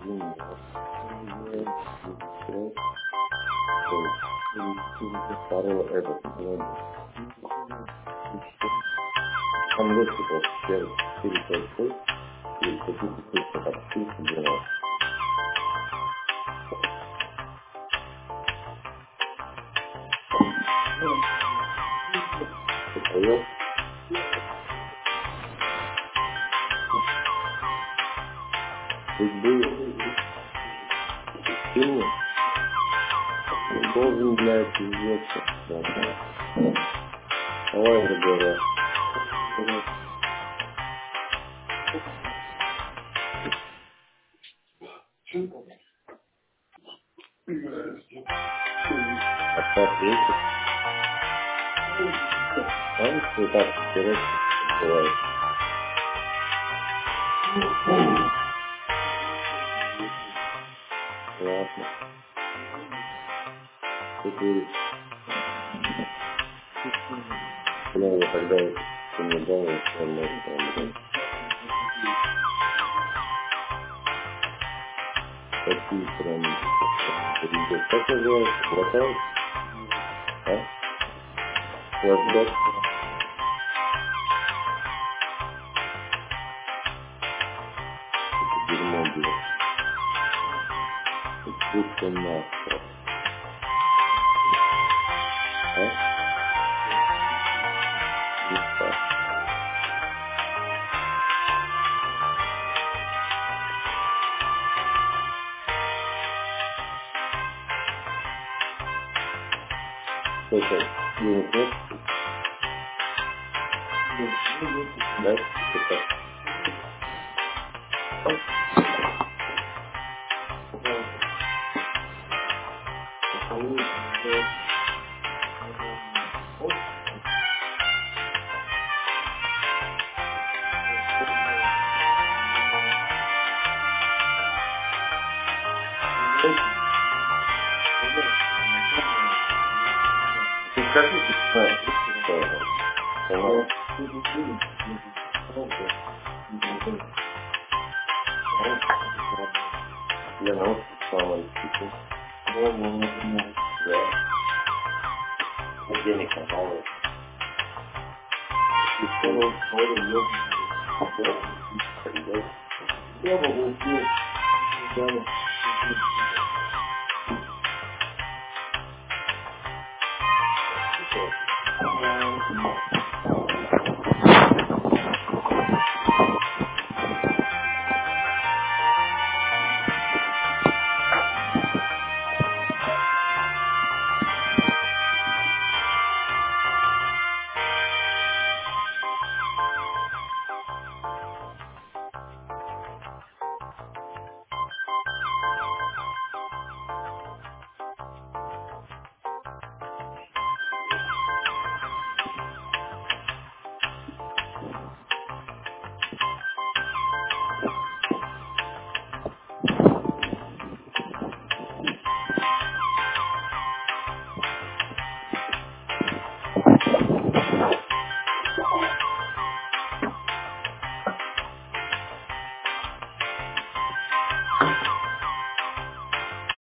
Второй этот. Там легче просто через 4-5 путь, и какие-то цифры так 412. Ты поел? Ты был сильный? Должен, блядь, пиздец. Давай, говорят. Отправь вещи. Там все так, короче, бывает. Ладно. Ты говоришь, ну, я тогда ты мне дал, я блядь, такие прям, как называется, хватает, а? Флэшбэк, это дерьмо, блядь. Пусть нахуй, а? Не так. Слушай, денег нет? Да? Что-то. Ты скажи, ты знаешь, что понял? Я научу слова языку. Да. Денег мало. И что? Я могу